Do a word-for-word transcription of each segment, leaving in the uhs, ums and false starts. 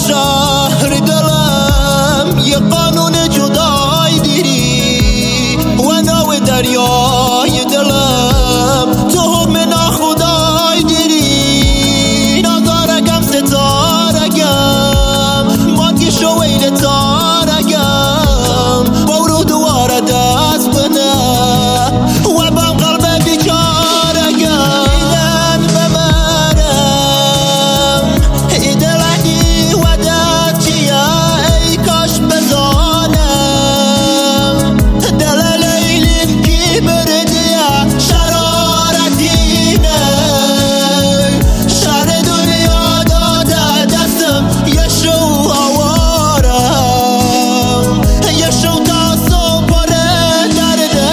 شهر دلم یه قانون جدای دیری و ناو دریای دلم تو حکم ناخدای دیری نازارگم ستارگم مانگی شوین تارگم بورو دواره دست بنه و بم قلب بیچارگم ایدن ببرم ایدلحی و دست چیه ای کاش بزانم دل لیلیم کی بردیه شرارتینه شهر دنیا داده دستم یه شو آوارم یه شو تاسو پر درده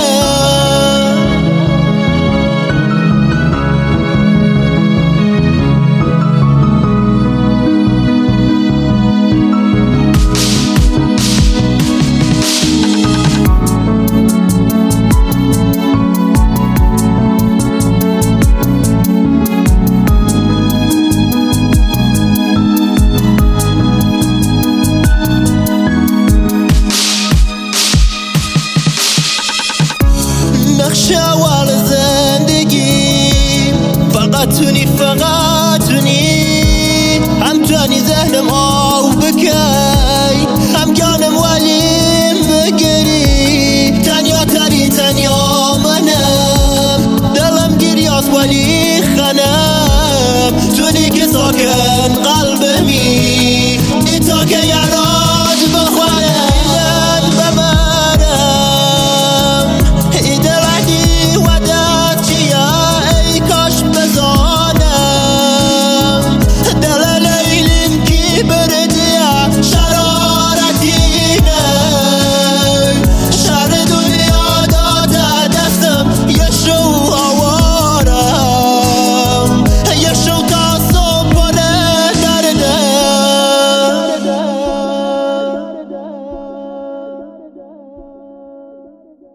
نقش اول زندگیم فقط تونی فقط تونی هم توانی ذهنم آو بکی هم گانم ولیم بگیری تنیا ترین تنیا منم دلم گریاس ولی خنم تونی که ساکن قلبم